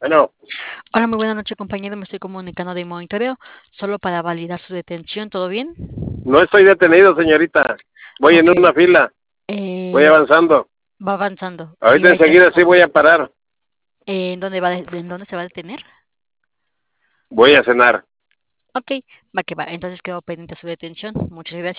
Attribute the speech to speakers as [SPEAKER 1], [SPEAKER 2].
[SPEAKER 1] Bueno,
[SPEAKER 2] Hola, muy buenas noches, compañero. Me estoy comunicando de monitoreo solo para validar su detención. ¿Todo bien?
[SPEAKER 1] no estoy detenido, señorita. Voy en
[SPEAKER 2] Ok,
[SPEAKER 1] una fila, voy
[SPEAKER 2] eh,
[SPEAKER 1] avanzando.
[SPEAKER 2] va avanzando.
[SPEAKER 1] Ahorita
[SPEAKER 2] ¿Hay que hacer
[SPEAKER 1] enseguida sí voy a parar.
[SPEAKER 2] ¿En dónde en dónde se va a detener?
[SPEAKER 1] Voy a cenar.
[SPEAKER 2] Ok, va que va. Entonces quedo pendiente de su detención. Muchas gracias.